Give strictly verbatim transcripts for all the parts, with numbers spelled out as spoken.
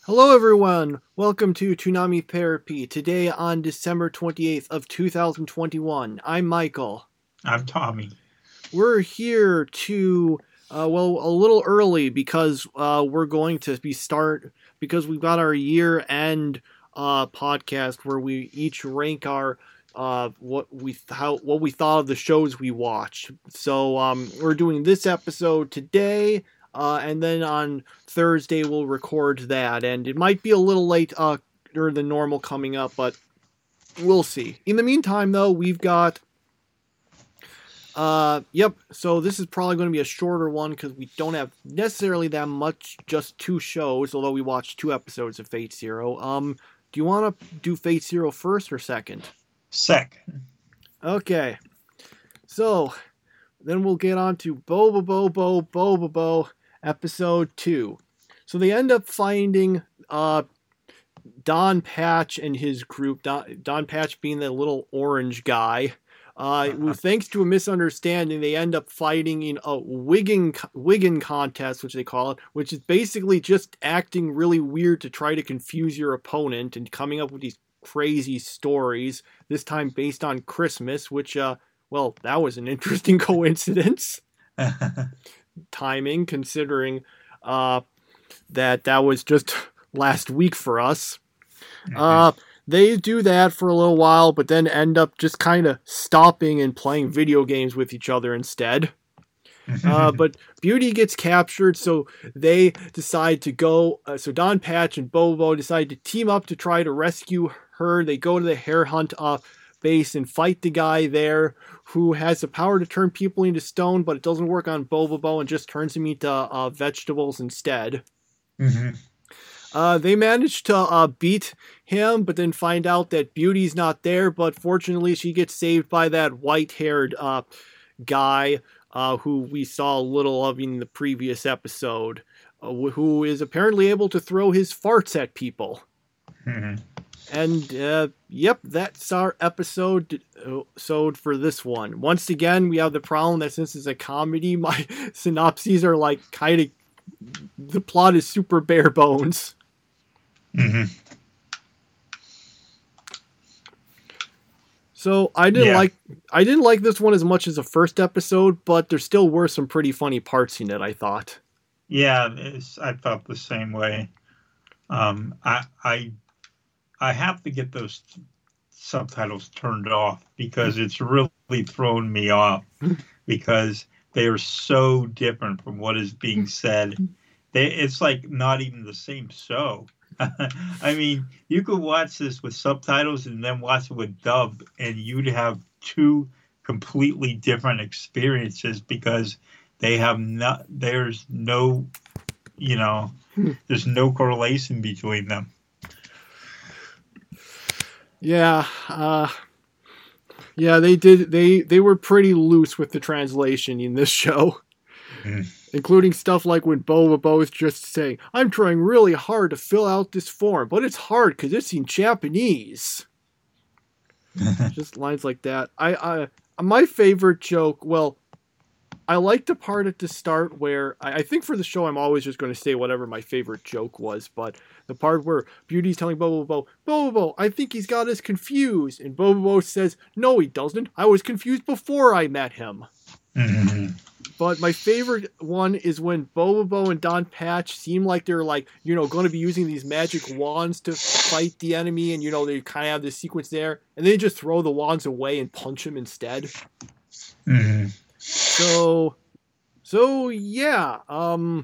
Hello everyone, welcome to Toonami Therapy. Today on December twenty-eighth of two thousand twenty-one, I'm Michael. I'm Tommy. We're here to, uh, well, a little early because uh, we're going to be start, because we've got our year-end uh, podcast where we each rank our, uh, what we how what we thought of the shows we watched. So um, we're doing this episode today. Uh, and then on Thursday we'll record that, and it might be a little late uh, than normal coming up, but we'll see. In the meantime, though, we've got, uh, yep, so this is probably going to be a shorter one because we don't have necessarily that much, just two shows, although we watched two episodes of Fate Zero. Um, do you want to do Fate Zero first or second? Second. Okay, so then we'll get on to Bobo Bobo Bobo Bobo. Episode two. So they end up finding uh, Don Patch and his group. Don, Don Patch being the little orange guy. Uh, uh-huh. Thanks to a misunderstanding, they end up fighting in a wigging wigging contest, which they call it, which is basically just acting really weird to try to confuse your opponent and coming up with these crazy stories. This time based on Christmas, which, uh, well, that was an interesting coincidence. Timing, considering uh, that that was just last week for us. Mm-hmm. Uh, they do that for a little while, but then end up just kind of stopping and playing video games with each other instead. uh, but Beauty gets captured, so they decide to go. Uh, so Don Patch and Bobo decide to team up to try to rescue her. They go to the Hare Hunt uh, base and fight the guy there who has the power to turn people into stone, but it doesn't work on Bobo and just turns them into uh, vegetables instead. Mm-hmm. Uh, they manage to uh, beat him, but then find out that Beauty's not there, but fortunately she gets saved by that white-haired uh, guy uh, who we saw a little of in the previous episode, uh, who is apparently able to throw his farts at people. Mm-hmm. And, uh, yep, that's our episode, episode for this one. Once again, we have the problem that since it's a comedy, my synopses are, like, kind of, the plot is super bare bones. Mm-hmm. So, I didn't yeah. like, I didn't like this one as much as the first episode, but there still were some pretty funny parts in it, I thought. Yeah, it's, I thought the same way. Um, I, I... I have to get those subtitles turned off because it's really thrown me off because they are so different from what is being said. They, it's like not even the same show. I mean, you could watch this with subtitles and then watch it with dub, and you'd have two completely different experiences because they have not. There's no, you know, there's no correlation between them. Yeah, uh, yeah, they did. They they were pretty loose with the translation in this show, mm. including stuff like when Bobo is just saying, "I'm trying really hard to fill out this form, but it's hard because it's in Japanese." Just lines like that. I, I, my favorite joke. Well, I like the part at the start where I, I think for the show I'm always just going to say whatever my favorite joke was, but the part where Beauty's telling Bobo, Bobo, I think he's got us confused, and Bobo says, "No, he doesn't. I was confused before I met him." Mm-hmm. But my favorite one is when Bobo and Don Patch seem like they're like, you know, going to be using these magic wands to fight the enemy, and you know they kind of have this sequence there, and they just throw the wands away and punch him instead. Mm-hmm. So, so yeah, um,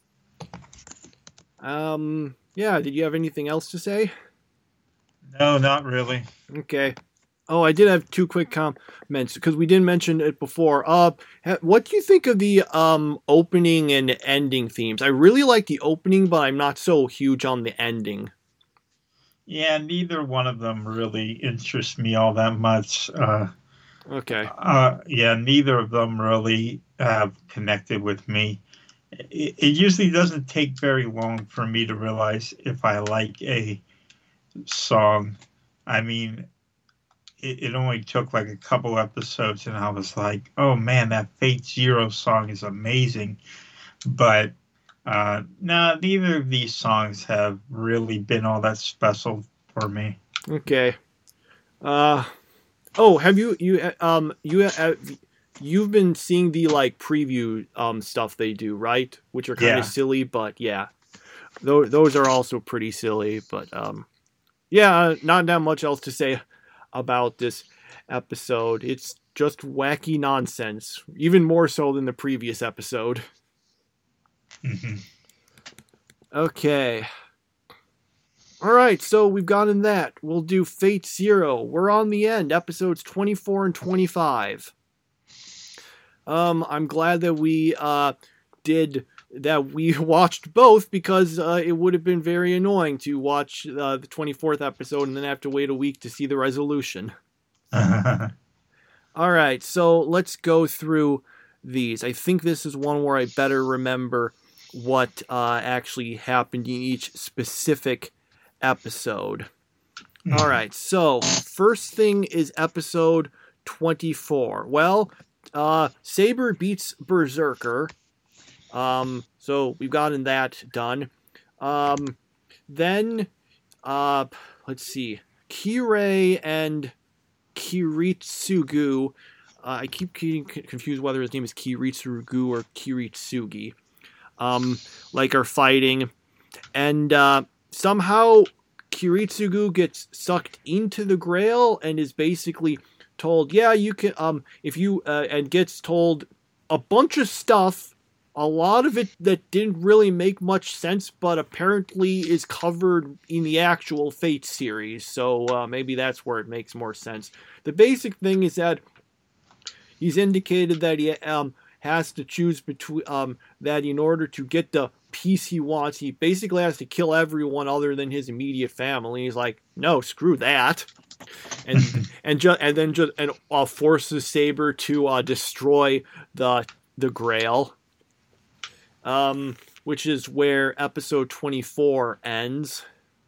um, yeah, did you have anything else to say? No, not really. Okay. Oh, I did have two quick comments, because we didn't mention it before. Uh, what do you think of the, um, opening and ending themes? I really like the opening, but I'm not so huge on the ending. Yeah, neither one of them really interests me all that much. Uh, Okay. Uh, yeah, neither of them really have connected with me. It, it usually doesn't take very long for me to realize if I like a song. I mean, it, it only took like a couple episodes and I was like, oh man, that Fate Zero song is amazing. But Uh, no, neither of these songs have really been all that special for me. Okay. Uh, oh, have you you um you uh, you've been seeing the like preview um stuff they do, right? Which are kind of Yeah. silly, but yeah, those those are also pretty silly. But um, yeah, not that much else to say about this episode. It's just wacky nonsense, even more so than the previous episode. Mm-hmm. Okay. All right, so we've gotten that. We'll do Fate Zero. We're on the end, episodes twenty-four and twenty-five. Um, I'm glad that we uh did that. We watched both because uh, it would have been very annoying to watch uh, the twenty-fourth episode and then have to wait a week to see the resolution. All right, so let's go through these. I think this is one where I better remember what uh, actually happened in each specific episode. Mm. All right, so first thing is episode twenty-four. Well, uh, Saber beats Berserker. Um, so we've gotten that done. Um, then, uh, let's see, Kirei and Kiritsugu. Uh, I keep getting confused whether his name is Kiritsugu or Kiritsugi. Um, like are fighting, and uh, somehow Kiritsugu gets sucked into the Grail and is basically told, yeah, you can, um, if you, uh, and gets told a bunch of stuff, a lot of it that didn't really make much sense, but apparently is covered in the actual Fate series, so uh, maybe that's where it makes more sense. The basic thing is that he's indicated that he um, has to choose between, um, that in order to get the peace he wants, he basically has to kill everyone other than his immediate family. He's like, no, screw that. And and just and then just and uh, forces Saber to uh, destroy the the Grail, um, which is where episode twenty-four ends.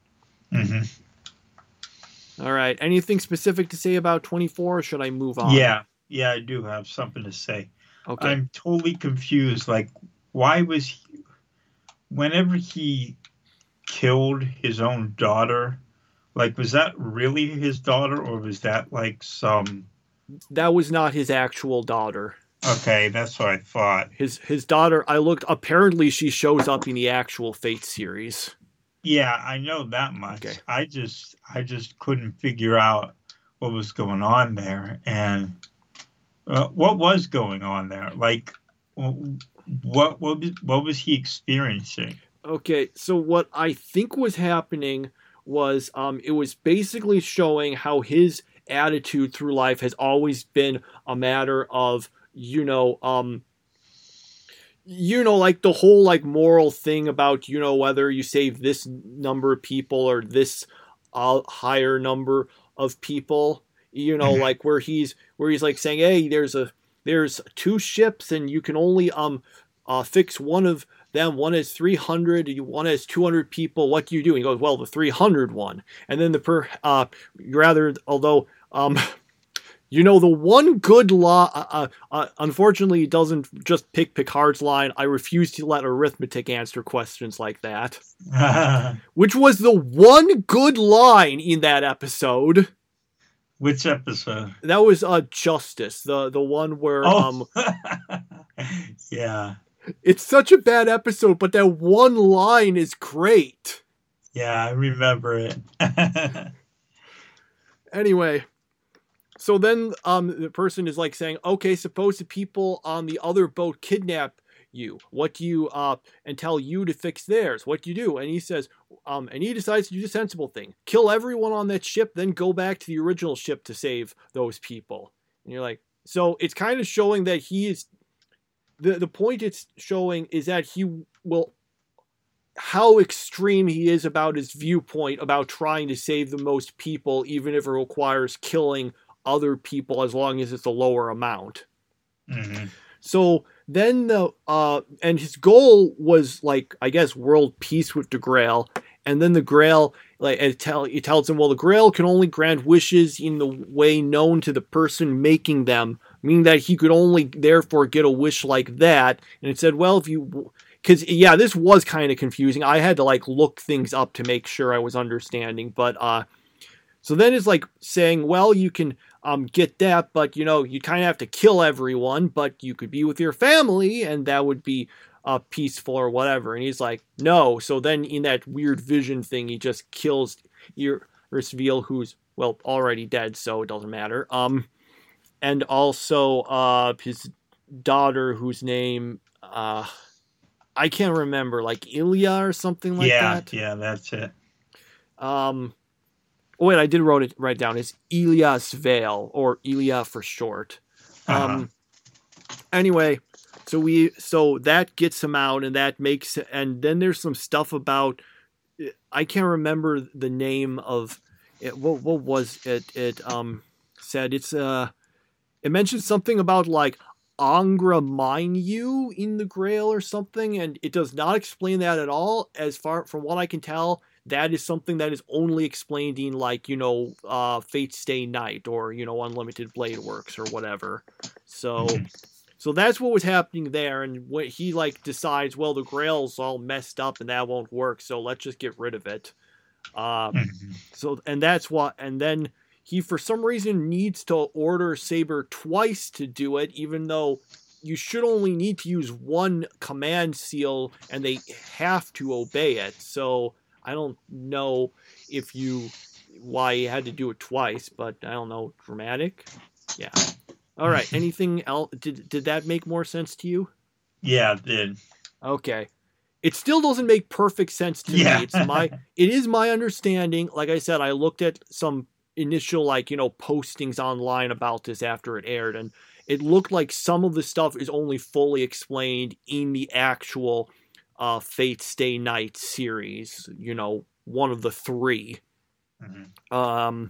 Mm-hmm. All right. Anything specific to say about twenty-four? Or should I move on? Yeah, yeah, I do have something to say. Okay. I'm totally confused. Like, why was he, whenever he killed his own daughter? Like, was that really his daughter, or was that like some? That was not his actual daughter. Okay, that's what I thought. His his daughter. I looked. Apparently, she shows up in the actual Fate series. Yeah, I know that much. Okay. I just, I just couldn't figure out what was going on there, and uh, what was going on there. Like, what, what was, what was he experiencing? Okay, so what I think was happening was um, it was basically showing how his attitude through life has always been a matter of, you know, um, you know, like the whole like moral thing about, you know, whether you save this number of people or this uh, higher number of people, you know, like where he's where he's like saying, hey, there's a there's two ships and you can only um uh, fix one of them. One is three hundred, one has two hundred people. What do you do? And he goes, well, the three hundred one. And then the per, uh, rather, although, um, you know, the one good law, uh, uh, unfortunately, it doesn't just pick Picard's line, I refuse to let arithmetic answer questions like that. Which was the one good line in that episode. Which episode? That was uh, Justice, the, the one where, oh. um, yeah. It's such a bad episode, but that one line is great. Yeah, I remember it. Anyway, so then um, the person is like saying, okay, suppose the people on the other boat kidnap you. What do you, uh, and tell you to fix theirs? What do you do? And he says, um, and he decides to do the sensible thing. Kill everyone on that ship, then go back to the original ship to save those people. And you're like, so it's kind of showing that he is, The the point it's showing is that he will, how extreme he is about his viewpoint about trying to save the most people, even if it requires killing other people as long as it's a lower amount. Mm-hmm. So then the, uh, and his goal was like, I guess, world peace with the Grail. And then the Grail, like, it, tell, it tells him, well, the Grail can only grant wishes in the way known to the person making them, meaning that he could only therefore get a wish like that. And it said, well, if you because yeah, this was kind of confusing. I had to like look things up to make sure I was understanding. But uh, so then it's like saying, well, you can um get that, but you know, you kind of have to kill everyone, but you could be with your family, and that would be uh peaceful or whatever. And he's like, no. So then in that weird vision thing, he just kills Irisveil, who's well already dead, so it doesn't matter. Um, and also uh his daughter, whose name uh I can't remember, like Ilya or something like yeah, that. Yeah, that's it. Um, oh wait, I did wrote it write it down. It's Ilya Sveil, or Ilya for short. Uh-huh. Um, anyway, so we so that gets him out, and that makes and then there's some stuff about I can't remember the name of it. What what was it? It um said it's uh it mentioned something about like Angra Mainyu in the Grail or something, and it does not explain that at all. As far from what I can tell, that is something that is only explained in like, you know, uh, Fate Stay Night or, you know, Unlimited Blade Works or whatever. So, mm-hmm. so that's what was happening there. And when he like decides, well, the Grail's all messed up and that won't work, so let's just get rid of it. Uh, mm-hmm. So, and that's what, and then he, for some reason, needs to order Saber twice to do it, even though you should only need to use one command seal, and they have to obey it. So I don't know if you why he had to do it twice, but I don't know. Dramatic, yeah. All right. Anything else? Did did that make more sense to you? Yeah, it did. Okay. It still doesn't make perfect sense to yeah. me. It's my it is my understanding. Like I said, I looked at some initial like you know postings online about this after it aired, and it looked like some of the stuff is only fully explained in the actual uh Fate Stay Night series, you know, one of the three. Mm-hmm. Um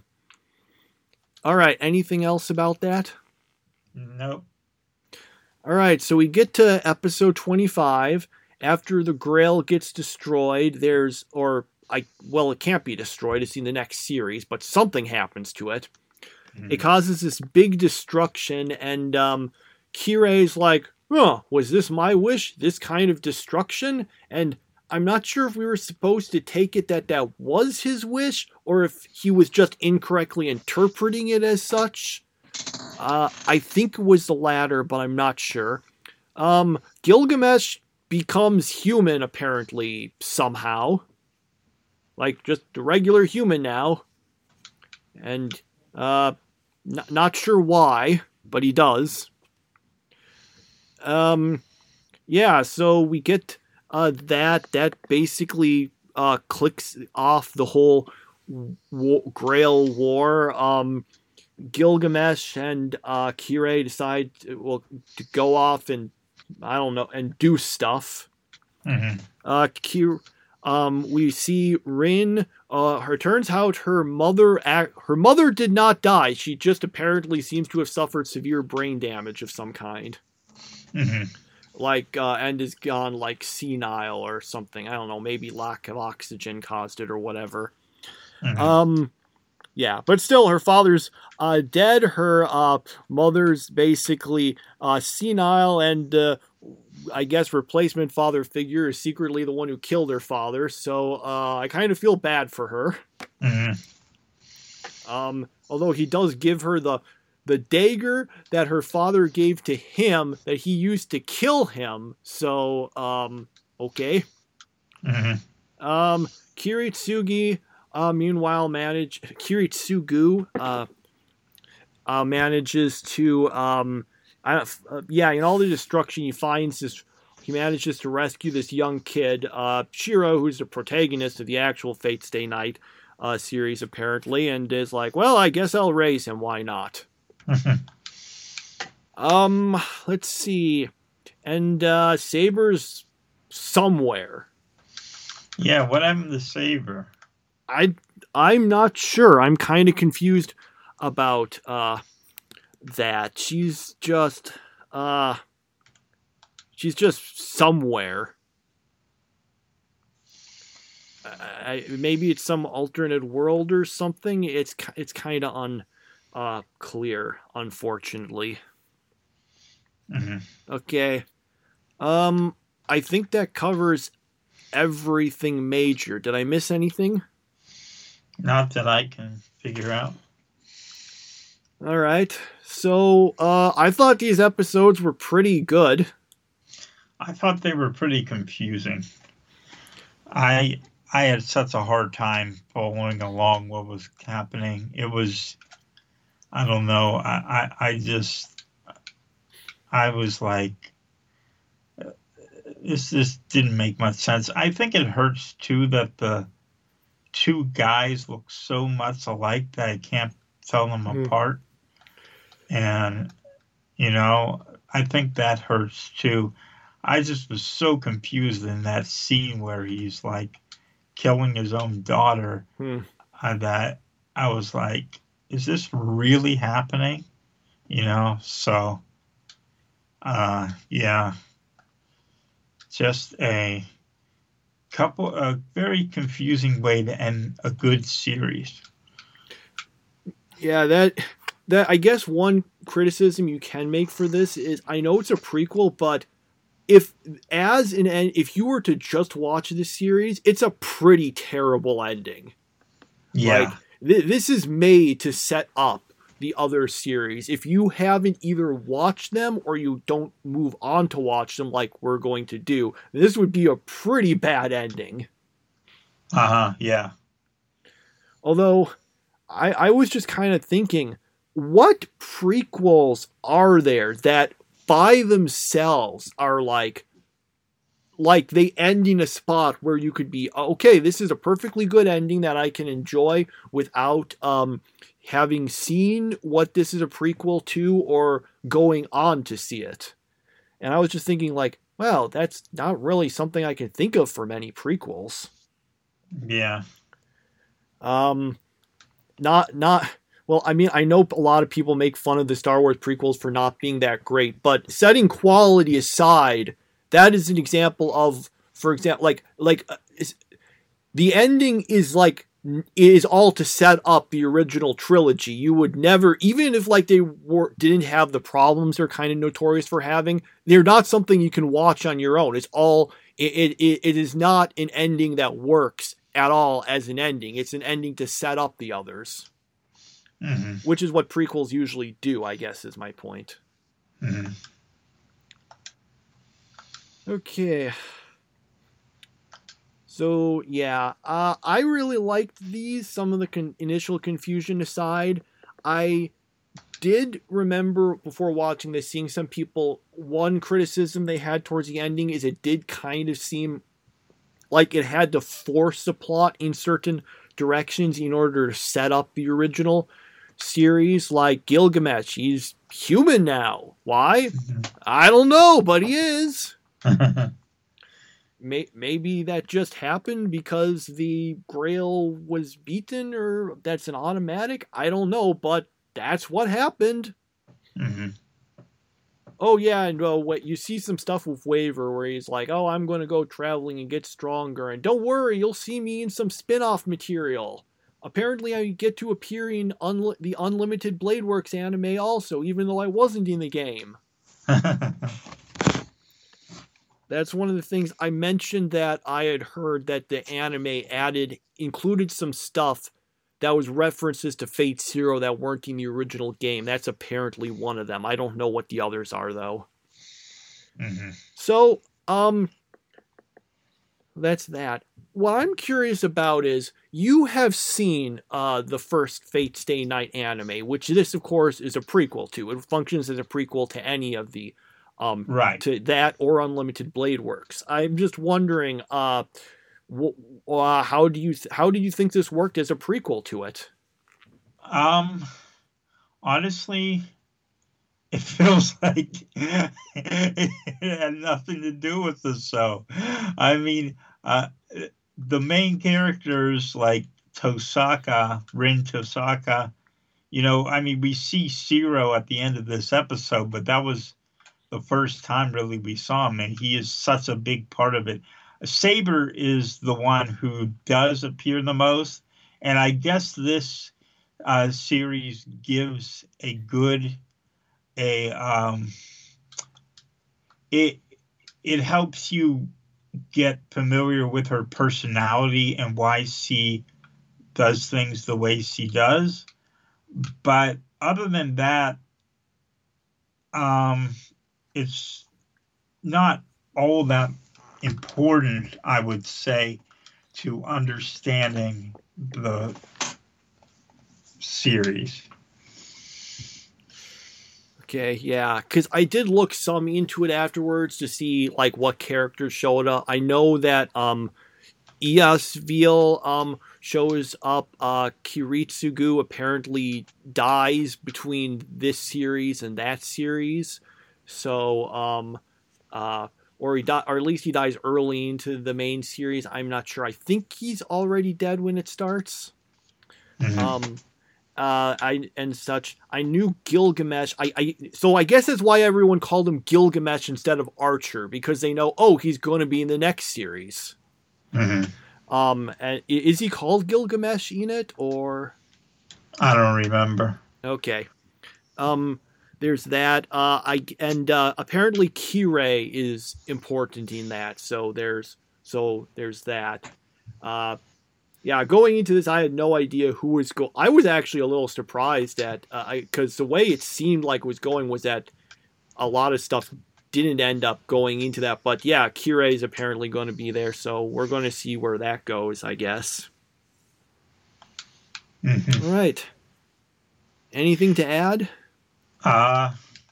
all right, anything else about that? Nope. All right, so we get to episode twenty-five. After the Grail gets destroyed, there's or I well, it can't be destroyed. It's in the next series, but something happens to it. Mm-hmm. It causes this big destruction, and um, Kirei's like, "Oh, was this my wish? This kind of destruction?" And I'm not sure if we were supposed to take it that that was his wish, or if he was just incorrectly interpreting it as such. Uh, I think it was the latter, but I'm not sure. Um, Gilgamesh becomes human, apparently, somehow. Like, just a regular human now. And, uh, n- not sure why, but he does. Um, yeah, so we get, uh, that, that basically, uh, clicks off the whole w- Grail War. Um, Gilgamesh and, uh, Kirei decide to, well, to go off and, I don't know, and do stuff. Mm-hmm. Uh, Kir- Um, we see Rin. Uh, her turns out her mother. Ac- her mother did not die. She just apparently seems to have suffered severe brain damage of some kind. Mm-hmm. Like, uh, and is gone like senile or something. I don't know. Maybe lack of oxygen caused it or whatever. Mm-hmm. Um, yeah, but still, her father's uh dead. Her uh mother's basically uh senile, and uh. I guess replacement father figure is secretly the one who killed her father, so uh, I kind of feel bad for her. Mm-hmm. Um, although he does give her the the dagger that her father gave to him that he used to kill him. So um, okay. Mm-hmm. Um, Kiritsugi, uh, meanwhile, manage Kiritsugu uh, uh, manages to. Um, I don't, uh, yeah, in all the destruction, he finds this. He manages to rescue this young kid, uh, Shiro, who's the protagonist of the actual Fate Stay Night uh, series, apparently, and is like, "Well, I guess I'll raise him. Why not?" um, let's see, and uh, Saber's somewhere. Yeah, what happened to Saber? I I'm not sure. I'm kind of confused about. Uh, that she's just uh she's just somewhere. I, maybe it's some alternate world or something. It's it's kind of un uh clear, unfortunately. Mm-hmm. Okay. Um I think that covers everything major. Did I miss anything? Not that I can figure out. All right. So uh, I thought these episodes were pretty good. I thought they were pretty confusing. I I had such a hard time following along what was happening. It was, I don't know. I I, I just I was like, this this didn't make much sense. I think it hurts too that the two guys look so much alike that I can't tell them mm. apart. And, you know, I think that hurts too. I just was so confused in that scene where he's like killing his own daughter hmm. uh, that I was like, is this really happening? You know, so, uh, yeah, just a couple, a very confusing way to end a good series. Yeah, that, that, I guess one criticism you can make for this is, I know it's a prequel, but if as an end, if you were to just watch this series, it's a pretty terrible ending. Yeah, like, th- this is made to set up the other series. If you haven't either watched them or you don't move on to watch them, like we're going to do, this would be a pretty bad ending. Uh huh. Yeah. Although, I I was just kind of thinking, what prequels are there that by themselves are like, like they end in a spot where you could be, okay, this is a perfectly good ending that I can enjoy without um, having seen what this is a prequel to or going on to see it. And I was just thinking like, well, that's not really something I can think of for many prequels. Yeah. Um, not, not, Well, I mean, I know a lot of people make fun of the Star Wars prequels for not being that great, but setting quality aside, that is an example of, for example, like, like uh, is, the ending is like, is all to set up the original trilogy. You would never, even if like they were, didn't have the problems they're kind of notorious for having, they're not something you can watch on your own. It's all, it, it, it is not an ending that works at all as an ending. It's an ending to set up the others. Mm-hmm. Which is what prequels usually do, I guess, is my point. Mm-hmm. Okay. So, yeah, uh, I really liked these, some of the con- initial confusion aside. I did remember, before watching this, seeing some people, one criticism they had towards the ending is it did kind of seem like it had to force the plot in certain directions in order to set up the original series. Like Gilgamesh, he's human now. Why? I don't know, but he is. May- maybe that just happened because the Grail was beaten, or that's an automatic. I don't know, but that's what happened. Mm-hmm. Oh yeah, and uh, what you see some stuff with Waver where he's like, "Oh, I'm going to go traveling and get stronger, and don't worry, you'll see me in some spin-off material." Apparently, I get to appear in unli- the Unlimited Blade Works anime also, even though I wasn't in the game. That's one of the things I mentioned, that I had heard that the anime added, included some stuff that was references to Fate Zero that weren't in the original game. That's apparently one of them. I don't know what the others are, though. Mm-hmm. So, um, that's that. What I'm curious about is, you have seen uh, the first Fate Stay Night anime, which this, of course, is a prequel to. It functions as a prequel to any of the, um, right. to that or Unlimited Blade Works. I'm just wondering, uh, wh- uh, how do you th- how do you think this worked as a prequel to it? Um, honestly, it feels like it had nothing to do with the show. I mean, uh, the main characters like Tosaka, Rin Tosaka, you know, I mean, we see Zero at the end of this episode, but that was the first time really we saw him, and he is such a big part of it. Saber is the one who does appear the most, and I guess this uh, series gives a good, a um, it it helps you get familiar with her personality and why she does things the way she does. But other than that, um, it's not all that important, I would say, to understanding the series. Okay, yeah, because I did look some into it afterwards to see like what characters showed up. I know that um, Eosville um shows up. Uh, Kiritsugu apparently dies between this series and that series, so um, uh, or he di- or at least he dies early into the main series. I'm not sure. I think he's already dead when it starts. Mm-hmm. Um. Uh, I and such. I knew Gilgamesh. I, I so I guess that's why everyone called him Gilgamesh instead of Archer, because they know, oh, he's going to be in the next series. Mm-hmm. Um, and is he called Gilgamesh in it, or? I don't remember. Okay. Um, there's that. Uh, I and uh, apparently Kirei is important in that. So there's so there's that. Uh. Yeah, going into this, I had no idea who was going. I was actually a little surprised at, because uh, the way it seemed like it was going was that a lot of stuff didn't end up going into that. But yeah, Kirei is apparently going to be there, so we're going to see where that goes, I guess. Mm-hmm. All right. Anything to add? Uh,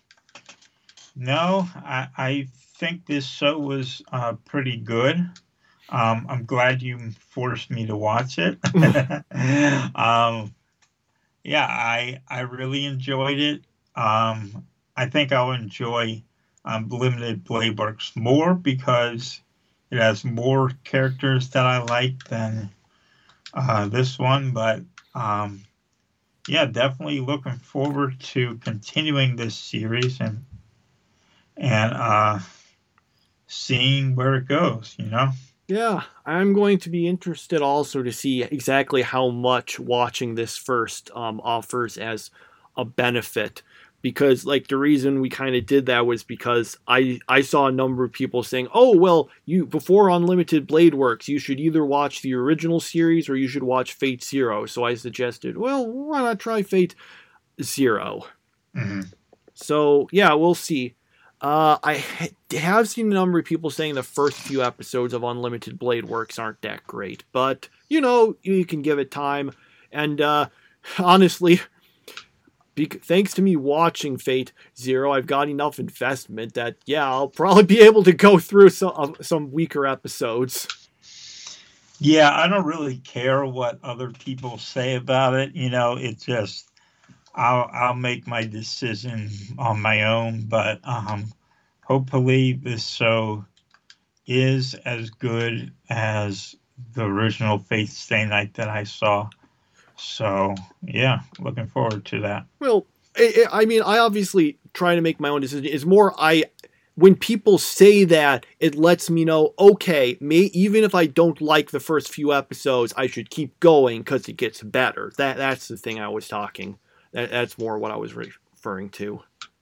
no, I, I think this show was uh, pretty good. Um, I'm glad you forced me to watch it. um, yeah, I I really enjoyed it. Um, I think I'll enjoy um, Limited Blade Works more because it has more characters that I like than uh, this one. But um, yeah, definitely looking forward to continuing this series and and uh, seeing where it goes. You know. Yeah, I'm going to be interested also to see exactly how much watching this first um, offers as a benefit. Because, like, the reason we kind of did that was because I, I saw a number of people saying, oh, well, you before Unlimited Blade Works, you should either watch the original series or you should watch Fate Zero. So I suggested, well, why not try Fate Zero? Mm-hmm. So, yeah, we'll see. Uh, I ha- have seen a number of people saying the first few episodes of Unlimited Blade Works aren't that great, but, you know, you can give it time, and, uh, honestly, be- thanks to me watching Fate Zero, I've got enough investment that, yeah, I'll probably be able to go through some, uh, some weaker episodes. Yeah, I don't really care what other people say about it, you know, it just... I'll I'll make my decision on my own, but um, hopefully this show is as good as the original Fate Stay Night that I saw. So yeah, looking forward to that. Well, I, I mean, I obviously try to make my own decision. It's more I when people say that, it lets me know, okay, may, even if I don't like the first few episodes, I should keep going because it gets better. That that's the thing I was talking. That, that's more what I was referring to.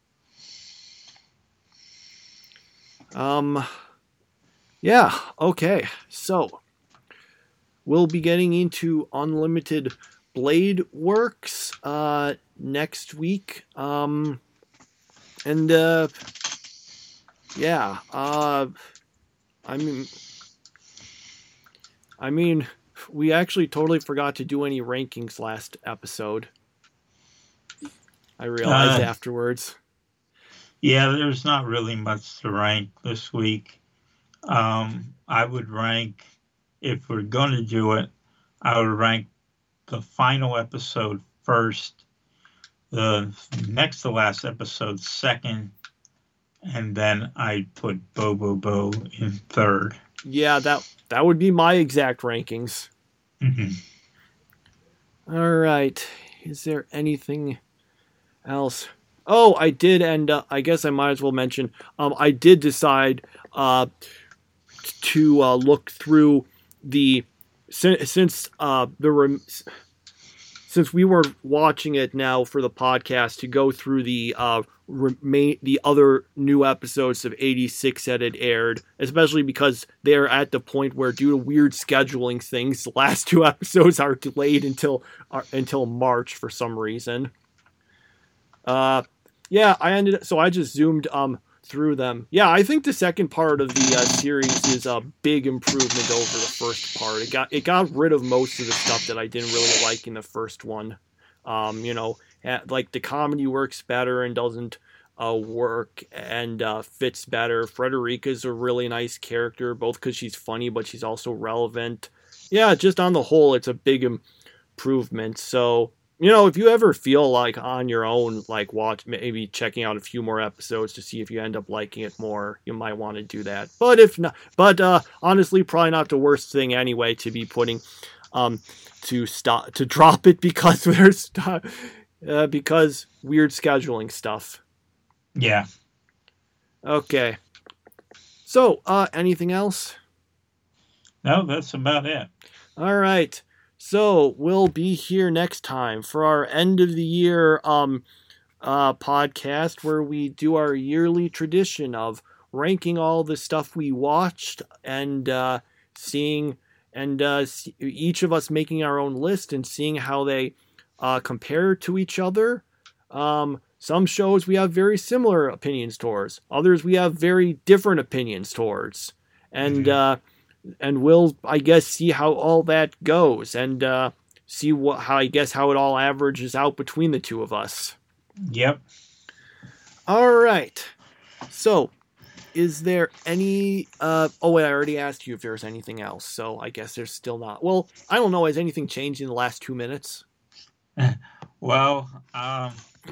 Um, yeah, okay. So, we'll be getting into Unlimited Blade Works uh, next week. Um, and, uh, yeah, uh, I mean, I mean, we actually totally forgot to do any rankings last episode. I realized uh, afterwards. Yeah, there's not really much to rank this week. Um, I would rank, if we're going to do it, I would rank the final episode first, the next to last episode second, and then I'd put Bo Bo Bo in third. Yeah, that that would be my exact rankings. Mm-hmm. All right. Is there anything else? Oh, I did, and uh, I guess I might as well mention, um, I did decide uh, to uh, look through the, since, since uh, the rem- since we were watching it now for the podcast, to go through the uh, remain the other new episodes of eighty-six that had aired, especially because they're at the point where, due to weird scheduling things, the last two episodes are delayed until uh, until March for some reason. Uh, yeah, I ended so I just zoomed um through them. Yeah, I think the second part of the uh, series is a big improvement over the first part. It got it got rid of most of the stuff that I didn't really like in the first one. Um, you know, like the comedy works better and doesn't uh, work and uh, fits better. Frederica's a really nice character, both because she's funny, but she's also relevant. Yeah, just on the whole, it's a big improvement. So, you know, if you ever feel like on your own, like watch, maybe checking out a few more episodes to see if you end up liking it more, you might want to do that. But if not, but uh, honestly, probably not the worst thing anyway to be putting, um, to stop, to drop it because there's, uh, because weird scheduling stuff. Yeah. Okay. So, uh, anything else? No, that's about it. All right. So we'll be here next time for our end of the year um, uh, podcast, where we do our yearly tradition of ranking all the stuff we watched and uh, seeing, and uh, each of us making our own list and seeing how they uh, compare to each other. Um, some shows we have very similar opinions towards, others we have very different opinions towards, and. Mm-hmm. Uh, And we'll, I guess, see how all that goes, and uh, see what, how I guess how it all averages out between the two of us. Yep. All right. So, is there any? Uh, oh wait, I already asked you if there's anything else. So I guess there's still not. Well, I don't know. Has anything changed in the last two minutes? Well, um,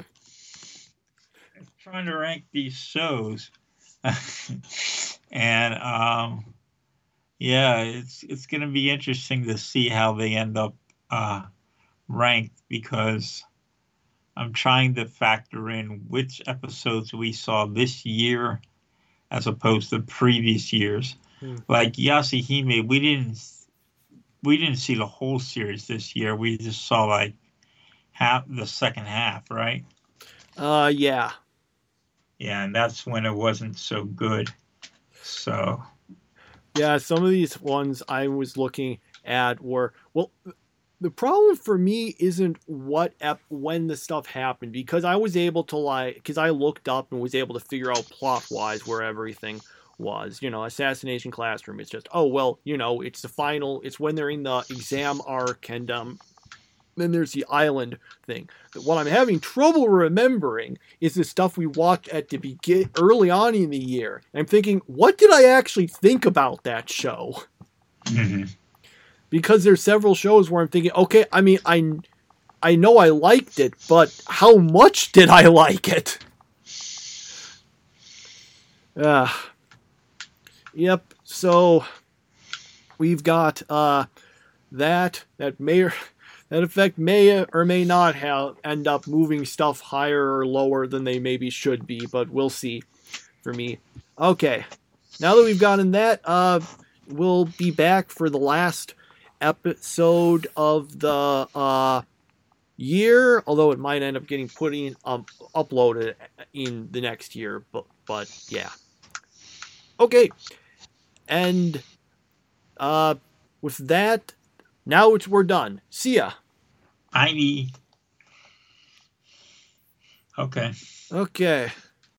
trying to rank these shows, and um. Yeah, it's it's going to be interesting to see how they end up uh, ranked, because I'm trying to factor in which episodes we saw this year as opposed to previous years. Hmm. Like Yashahime, we didn't we didn't see the whole series this year. We just saw like half the second half, right? Uh, yeah. Yeah, and that's when it wasn't so good. So. Yeah, some of these ones I was looking at were, well, the problem for me isn't what ep- when the stuff happened, because I was able to, like, because I looked up and was able to figure out plot-wise where everything was. You know, Assassination Classroom, it's just, oh, well, you know, it's the final, it's when they're in the exam arc, and um, then there's the island thing. But what I'm having trouble remembering is the stuff we watched at the begin early on in the year. I'm thinking, what did I actually think about that show? Mm-hmm. Because there's several shows where I'm thinking, okay, I mean, I, I know I liked it, but how much did I like it? Uh, yep, so we've got uh, that, that may or, that effect may or may not have end up moving stuff higher or lower than they maybe should be, but we'll see for me. Okay, now that we've gotten that, uh, we'll be back for the last episode of the uh, year, although it might end up getting put in, um, uploaded in the next year, but, but yeah. Okay, and uh, with that, now it's we're done. See ya. I need. Okay. Okay.